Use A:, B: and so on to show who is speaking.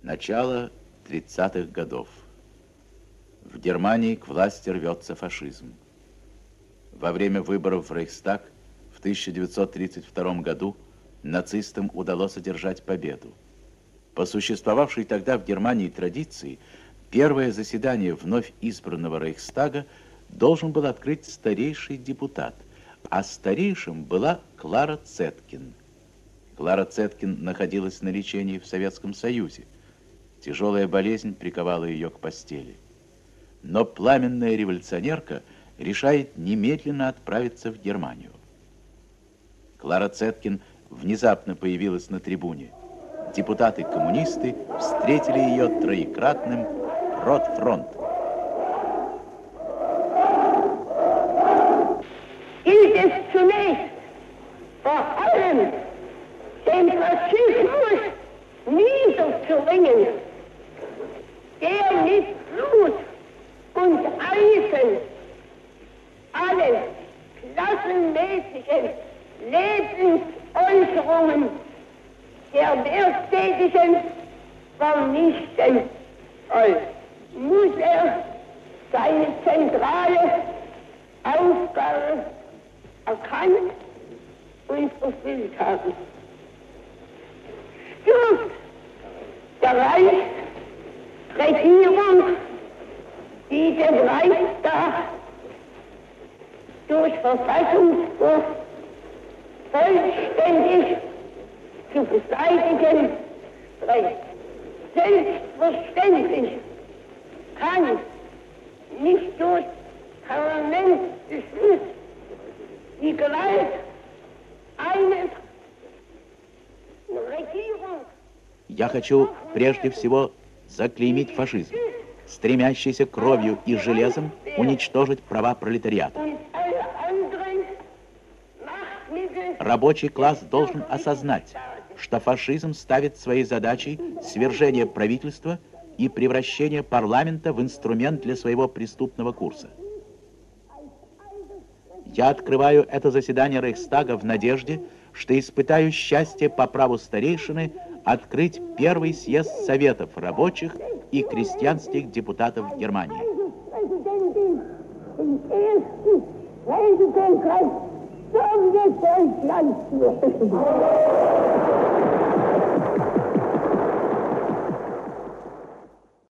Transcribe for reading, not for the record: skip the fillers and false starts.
A: Начало 30-х годов. В Германии к власти рвется фашизм. Во время выборов в Рейхстаг в 1932 году нацистам удалось одержать победу. По существовавшей тогда в Германии традиции, первое заседание вновь избранного Рейхстага должен был открыть старейший депутат, а старейшим была Клара Цеткин. Клара Цеткин находилась на лечении в Советском Союзе. Тяжелая болезнь приковала ее к постели. Но пламенная революционерка решает немедленно отправиться в Германию. Клара Цеткин внезапно появилась на трибуне. Депутаты-коммунисты встретили ее троекратным «Ротфронт».
B: Gilt es zunächst vor allem den Faschismus niederzuringen, der mit Blut und Eisen alle klassenmäßigen Lebensäußerungen der Werktätigen vernichten soll, muss er seine zentrale Aufgabe erkannt und erfüllt haben. Stürzt der Reichsregierung, die den Reichstag durch Verfassungsbruch vollständig zu beseitigen trägt. Selbstverständlich kann nicht durch Parlamentsbeschluss die Gewalt eines Regierung.
A: Я хочу прежде всего заклеймить фашизм, стремящийся кровью и железом уничтожить права пролетариата. Рабочий класс должен осознать, что фашизм ставит своей задачей свержение правительства и превращение парламента в инструмент для своего преступного курса. Я открываю это заседание Рейхстага в надежде, что испытаю счастье по праву старейшины открыть первый съезд Советов рабочих и крестьянских депутатов Германии.
B: Sowjetdeutschland.